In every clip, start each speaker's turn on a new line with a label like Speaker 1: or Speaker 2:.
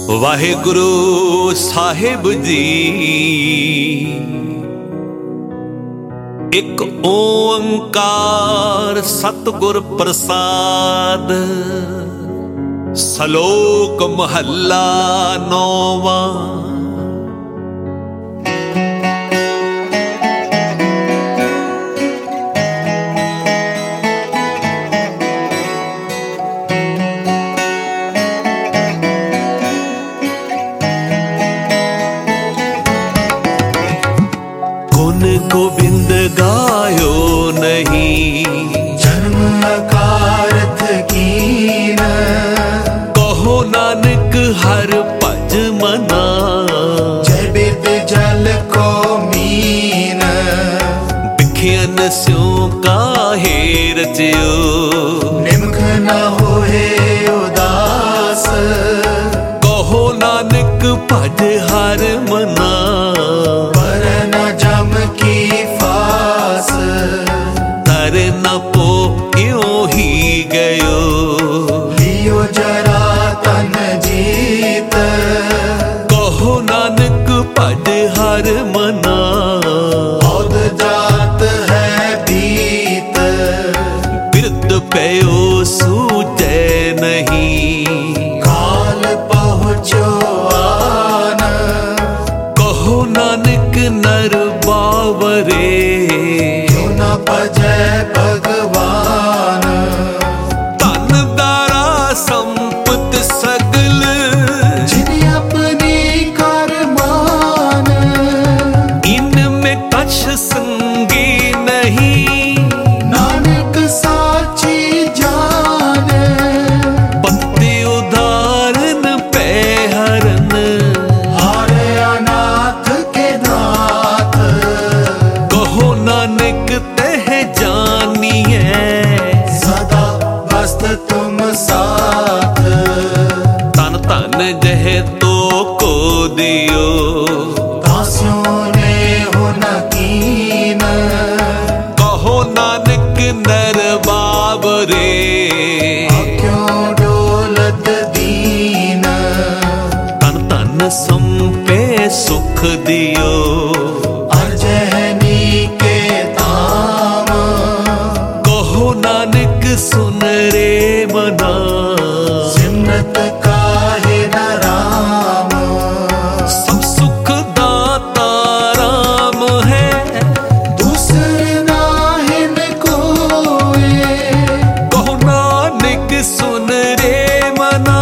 Speaker 1: वाहेगुरु साहिब जी एक ओंकार सतगुर प्रसाद। सलोक महला नौवा। गोविंद गायो नहीं
Speaker 2: जन्म अकारथ कीन।
Speaker 1: कहो नानक हर भज मना।
Speaker 2: जय बिरद जल को मीन।
Speaker 1: बिखियन स्यों काहे रचियो।
Speaker 2: निमख न होए उदास।
Speaker 1: कहो नानक भज हर मना।
Speaker 2: की फास
Speaker 1: तर न पो यूं ही गयो।
Speaker 2: लियो जरा तन जीत।
Speaker 1: कहो नानक भज हर मना।
Speaker 2: औद जात है बीत।
Speaker 1: बिरद पयो सूझे नहीं।
Speaker 2: काल पहुँचो आन।
Speaker 1: कहो नानक नर बावरे।
Speaker 2: क्यों न भजै भगवान।
Speaker 1: धन दारा संपत सगल।
Speaker 2: जिन अपनी कर मान।
Speaker 1: इनमें कछ संगी नहीं।
Speaker 2: नानक साची जान।
Speaker 1: पत्ते उदाहरण पे हरन।
Speaker 2: हारे अनाथ के नाथ।
Speaker 1: कहो नानक तह जानिए।
Speaker 2: सदा बस्त तुम साथ।
Speaker 1: तन तन जह तो को दियो।
Speaker 2: दासों ने हो न कीन।
Speaker 1: कहो नानक नर बाबरे।
Speaker 2: क्यों डोलत दीन।
Speaker 1: तन तन संपे सुख दियो।
Speaker 2: अर्जहनी के ताम।
Speaker 1: कहो नानक सुन रे मना।
Speaker 2: सिमरत काहे न राम।
Speaker 1: सब सुख दाता राम है।
Speaker 2: दूसर नाहिन कोए।
Speaker 1: कहो नानक सुन रे मना।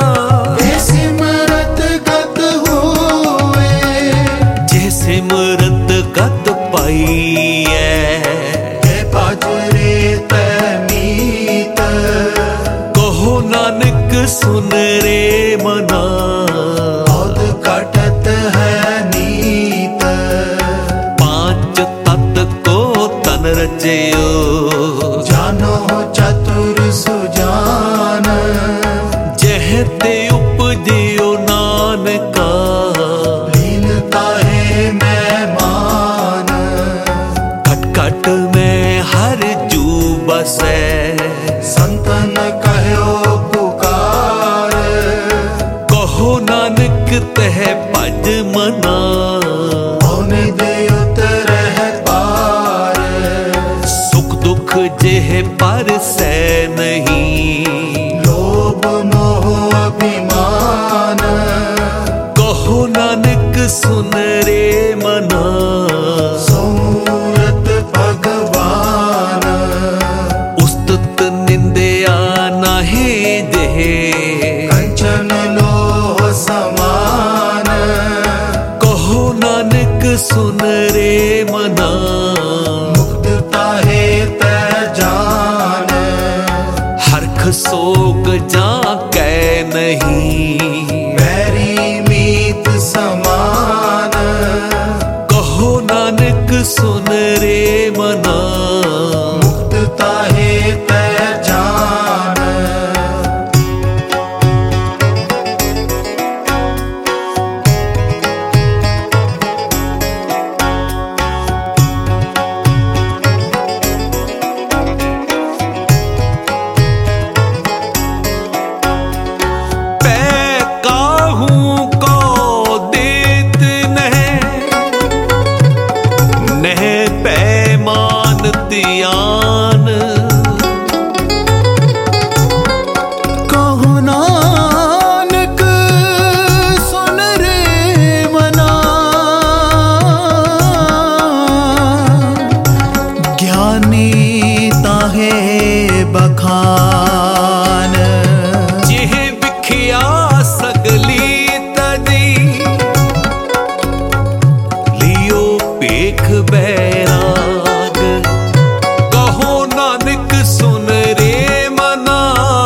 Speaker 2: सिमरत गत होए।
Speaker 1: जैसे मरत गत पाइए।
Speaker 2: बाजरे तमीत।
Speaker 1: कहो नानक सुन रे मना।
Speaker 2: औद कटत है नीत।
Speaker 1: पांच तत्त को तन रचयो।
Speaker 2: जानो चतुर सुजान।
Speaker 1: जहते उपजियो नानका।
Speaker 2: लीनता है मेहमान।
Speaker 1: खट खट में हर जू बसै।
Speaker 2: संतन कहो पुकार।
Speaker 1: कहो नानक तह भज मना।
Speaker 2: निद उतरह पार।
Speaker 1: सुख दुख जेह पर सै नहीं।
Speaker 2: लोभ मोह अभिमान।
Speaker 1: कहो नानक सुन रे मना।
Speaker 2: सूरत भगवान।
Speaker 1: उस्तुत निंदया नाहे देह।
Speaker 2: कंचन लोह समान।
Speaker 1: कहो नानक सुन रे मना।
Speaker 2: मुक्तता है तै जान।
Speaker 1: हरख सोग जा कै नहीं।
Speaker 2: बैरी मीत समान।
Speaker 1: कहो नानक सुन रे मना।
Speaker 2: मुक्तता है तै जान। मान।
Speaker 1: जिह विखिया सगली तजी लियो पेख बैराग। कहो नानक सुन रे मना,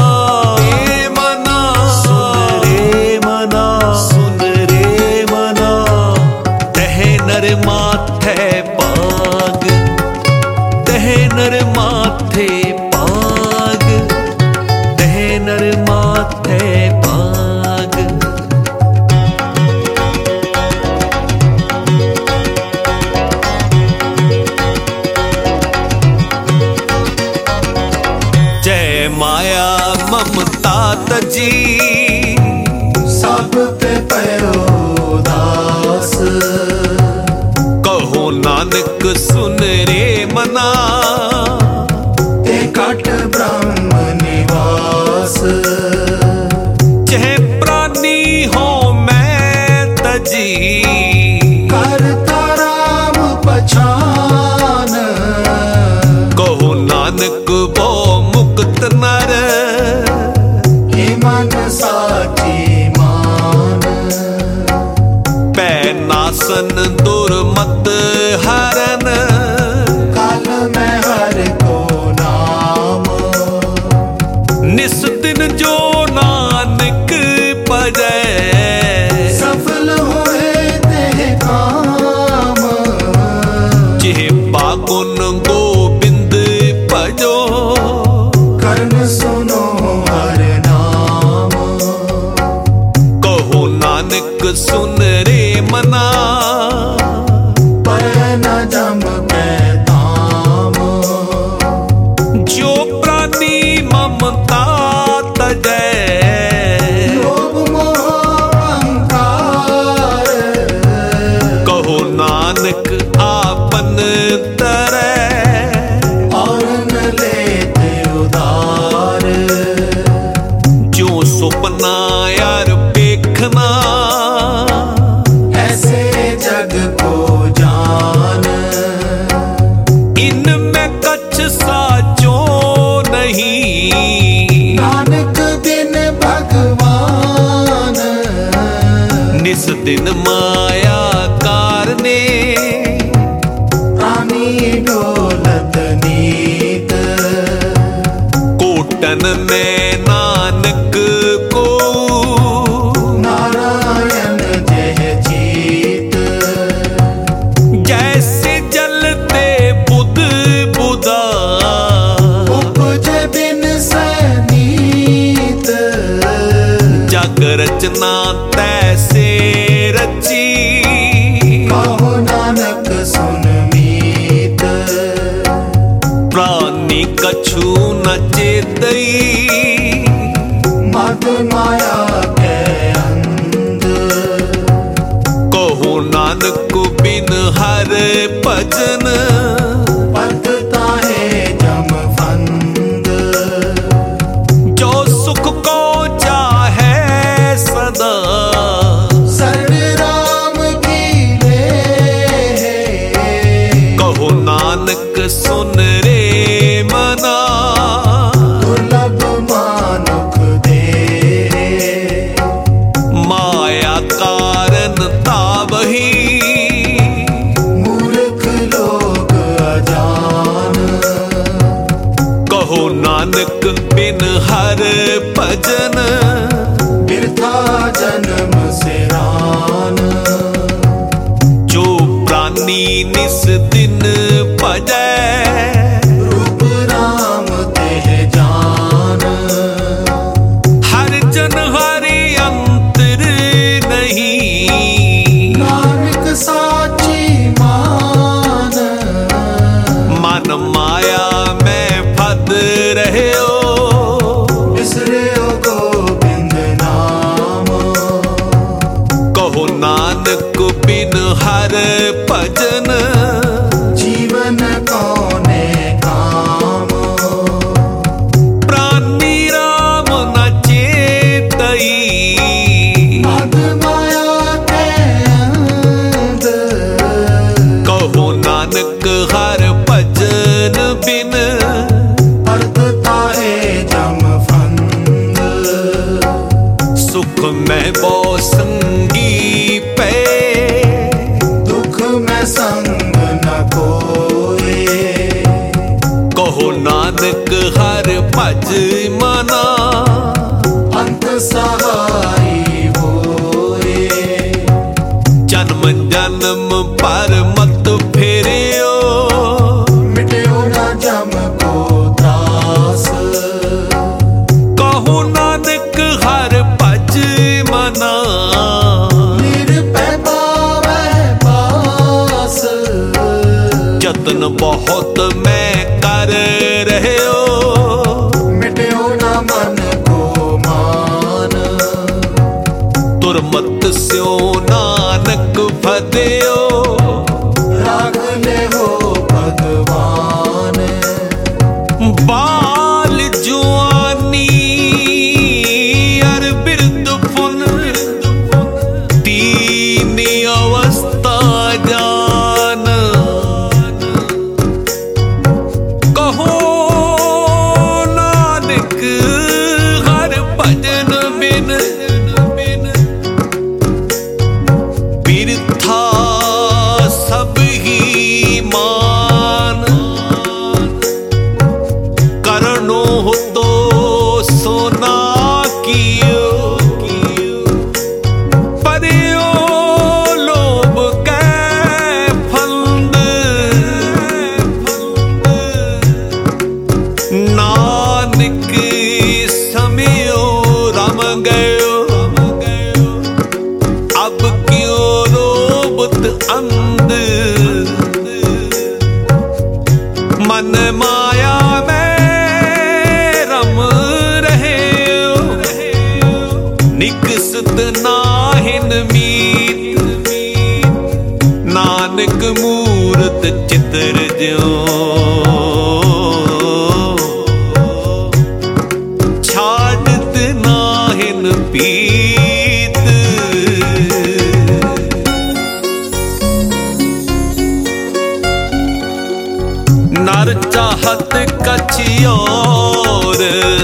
Speaker 1: सुन रे मना, सुन रे मना। तह नर माथे पाग, तह नर माथे पाग, तह नर माथे पाग। जय माया ममता तजी
Speaker 2: सब पे पयो दास।
Speaker 1: कहो नानक सुन रे मना,
Speaker 2: ते काट ब्रह्म निवास।
Speaker 1: जह प्राणी हो मैं तजी
Speaker 2: करता राम पछान।
Speaker 1: कहो नानक वो मुक्त नर,
Speaker 2: हे मन साची मान।
Speaker 1: पै नासन दुर्मत हरन।
Speaker 2: काल में हर को नाम।
Speaker 1: निस दिन जो नानक पजै,
Speaker 2: सफल होए ते काम।
Speaker 1: जिह पागुन गोबिंद भजो।
Speaker 2: कर्ण सुनो हर नाम।
Speaker 1: कहो नानक सुन रे मना,
Speaker 2: पर न जम के ताम।
Speaker 1: जो प्राणी ममता तजै।
Speaker 2: लोभ मोह अहंकार।
Speaker 1: कहो नानक आपन तरै,
Speaker 2: और न लेते उदार।
Speaker 1: जो सुपना यार देखना।
Speaker 2: ऐसे जग को जान।
Speaker 1: इनमें कछ साचो नहीं।
Speaker 2: नानक बिन भगवान।
Speaker 1: निस दिन माया कारने।
Speaker 2: प्राणी डोलत नीत।
Speaker 1: कोटन में नानक को
Speaker 2: नारायण जय जीत।
Speaker 1: जैसे जलते बुध बुदा।
Speaker 2: उपज बिन सनीत।
Speaker 1: जग रचना तैसे रची।
Speaker 2: कहो नानक सुन मीत।
Speaker 1: प्राणी कछु न चेतई।
Speaker 2: मद माया के अंध।
Speaker 1: कहो नानक बिन हर भजन।
Speaker 2: पतता है जम फंद।
Speaker 1: जो सुख को चाहे सदा।
Speaker 2: शरण राम की ले।
Speaker 1: कहो नानक सुन रे मना,
Speaker 2: दुर्लभ मानुख दे।
Speaker 1: माया कारण तावही।
Speaker 2: मूर्ख लोग अजान।
Speaker 1: कहो नानक बिन हर भजन।
Speaker 2: बिरथा जन्म सिरान।
Speaker 1: जो प्राणी निस दिन भजै।
Speaker 2: रूप राम तेह जान।
Speaker 1: हर जन हरि अंतर नहीं।
Speaker 2: नानक साची मान।
Speaker 1: मन माया में फद रहे हो।
Speaker 2: बिसरे गोविंद नाम।
Speaker 1: कहो नानक बिन हर भजन।
Speaker 2: जीवन का
Speaker 1: में बो संगी पे,
Speaker 2: दुख में संग न कोए।
Speaker 1: कहो नानक हर भज मना,
Speaker 2: अंत सहाई होए।
Speaker 1: जन्म जन्म पर मत फेरियो,
Speaker 2: मिट्यो न जम को त्रास।
Speaker 1: कहो नानक हर भज मना,
Speaker 2: निरपै पावै पास।
Speaker 1: जतन बहुत मैं कर रहे हो,
Speaker 2: मिट्यो न मन को मान।
Speaker 1: तुरमत स्यो नानक फदियो,
Speaker 2: राग ले हो भगवान।
Speaker 1: बाल जुआनी अर बिरद फुन, तीन अवस्था जान। कहो नानक हर भजन बिन, बिरथा सब ही मान। करनो तो सोना कियो, परियो लोभ कै फंद। नानक समयो रम गयो, अब क्यों रोबत अंध। मन माया में रम रहे हो, निकसत नाहिन मीत। नानक मूरत चित्र ज्यों, छाड़त नाहिन पीत। नर चाहत कछि और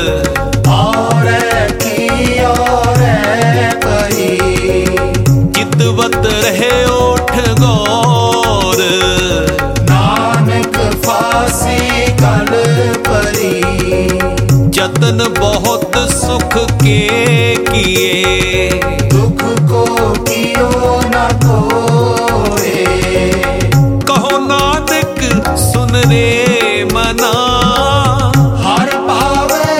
Speaker 2: की और कही।
Speaker 1: चितवत रहे ओठ गौर,
Speaker 2: नानक फांसी कल परी।
Speaker 1: जतन बहुत सुख के किए,
Speaker 2: दुख को कियो न कोए।
Speaker 1: कहो नानक सुन रे मना,
Speaker 2: हर पावे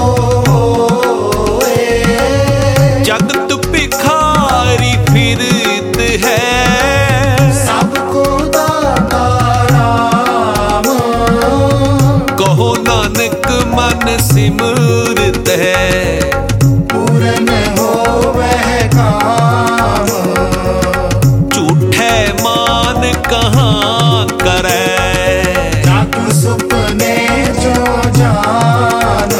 Speaker 2: सोए।
Speaker 1: जगत भिखारी फिरत है,
Speaker 2: सबको दाता राम।
Speaker 1: कहो नानक मन सिमरत है,
Speaker 2: पूरन हो वह काम।
Speaker 1: झूठे मान कहाँ करे,
Speaker 2: जग सुपने जो जान।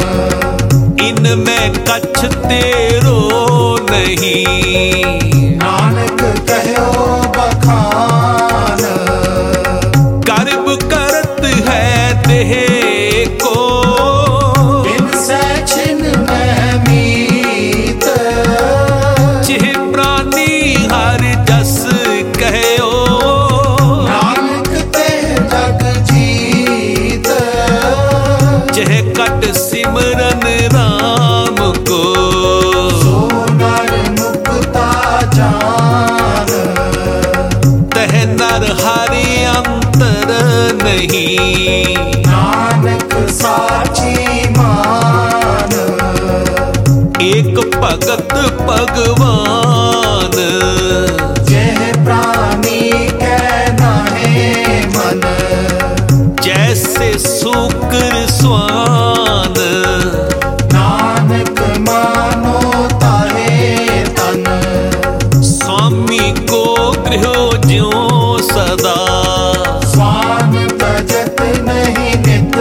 Speaker 1: इनमें कछ तेरो नहीं,
Speaker 2: नानक कहो बखान।
Speaker 1: गर्व करत है देह को,
Speaker 2: बिन से छिन में मीत।
Speaker 1: चिह प्राणी हर जस कहो,
Speaker 2: नानक ते जग जीत।
Speaker 1: चिह कट सिमरन राम को,
Speaker 2: सो नर मुक्ता जान।
Speaker 1: तह नर हरि अंतर नहीं,
Speaker 2: नानक साची मान।
Speaker 1: एक भगत भगवान।
Speaker 2: जह प्राणी कै नाहे मन।
Speaker 1: जैसे शुक्र स्वान,
Speaker 2: नानक मानो ताहे तन।
Speaker 1: स्वामी को गृह ज्यों सदा,
Speaker 2: स्वान तजत नहीं नित।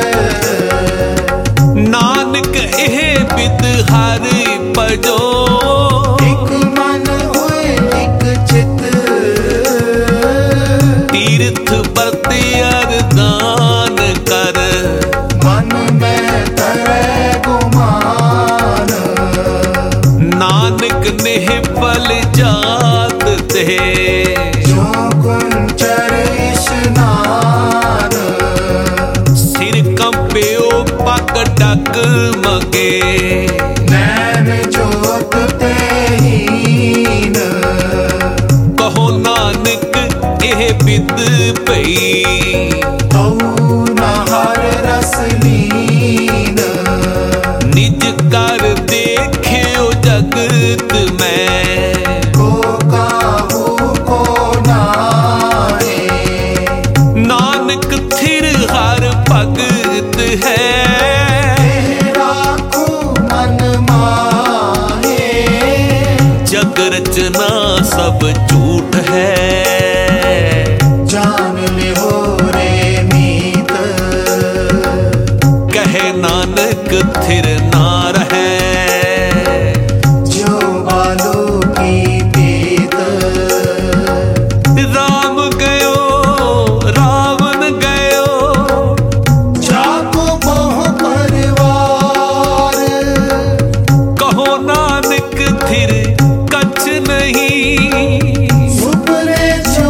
Speaker 1: नानक एह बिद हर पजो,
Speaker 2: एक मन होए एक चित।
Speaker 1: तीर्थ बरत अरदान कर,
Speaker 2: मन में तरे गुमान।
Speaker 1: एह पल जात ते
Speaker 2: जो कुंचर इशनान
Speaker 1: सिर कंपियो पग डग मगे
Speaker 2: नैन जोत ते हीन
Speaker 1: कहो नानक एह बिद पई
Speaker 2: तौ न हर रस लीन
Speaker 1: निज कर देखियो जगत में
Speaker 2: को काहू को नाहे
Speaker 1: नानक थिर हर भगत है
Speaker 2: राखो मन माहे
Speaker 1: जग रचना सब झूठ है
Speaker 2: जान ले हो रे मीत
Speaker 1: कहे नानक थिर ना रहे
Speaker 2: जो बालो की पीत
Speaker 1: राम गयो रावण गयो
Speaker 2: जाको बहु परिवार
Speaker 1: कहो नानक थिर कछ नहीं
Speaker 2: सुपरे जो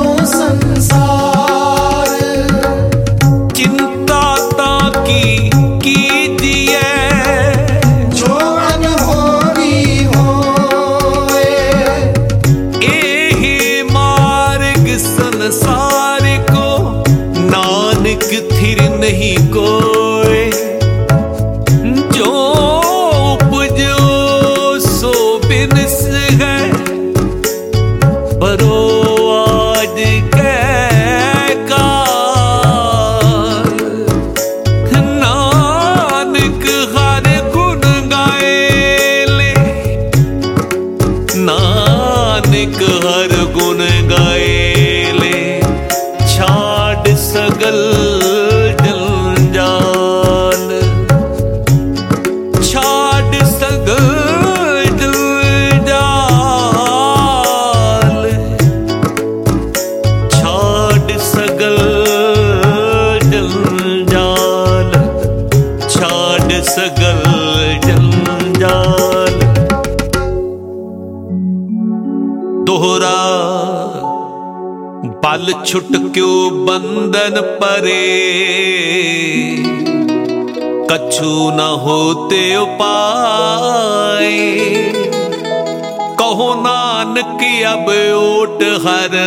Speaker 2: संसार
Speaker 1: चिंता ताकी कीजिए
Speaker 2: जो अनहोनी होए
Speaker 1: एहि मार्ग संसार को नानक थिर नहीं कोय जो उपजो सो बिनस है परो आज कै काल नानक हर गुण गाए ले नानक हर गुण गाए ले छाड़ सगल जंजाल छाड़ सगल जंजाल छाड़ सगल जंजाल छाड़ सगल जंजाल दोहरा बल छुटक्यो बंधन परे कछु न होते उपाय कहो नानक अब ओट हर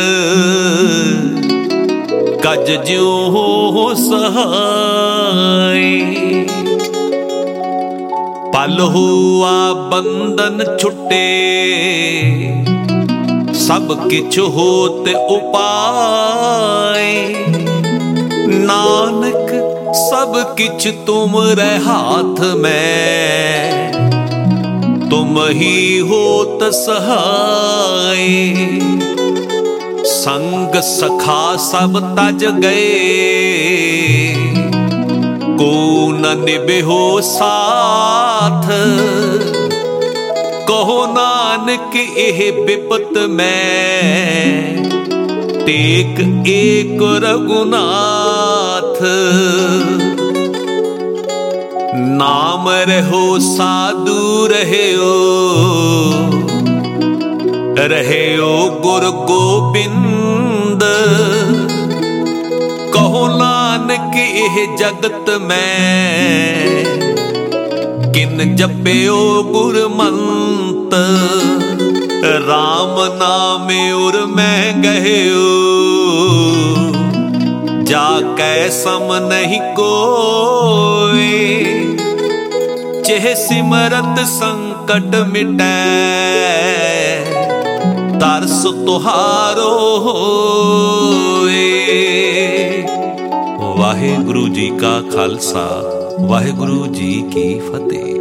Speaker 1: कज ज्यों हो सहाय पल हुआ बंधन छुटे सब किछ होत उपाय नानक सब किछ तुमरे हाथ में तुम ही होत सहाय संग सखा सब तज गए को न निभो साथ कहो नानक एह विपत में टेक एक रघुनाथ नाम रहो साधु रहो गुरु गोबिंद कहो नानक एह जगत में किन जप्यो गुरमंत राम नाम उर मैं गयो जाकै सम नहीं कोई चेह सिमरत संकट मिटै तरस तुहारो होए। वाहिगुरु जी का खालसा वाहिगुरु जी की फतेह।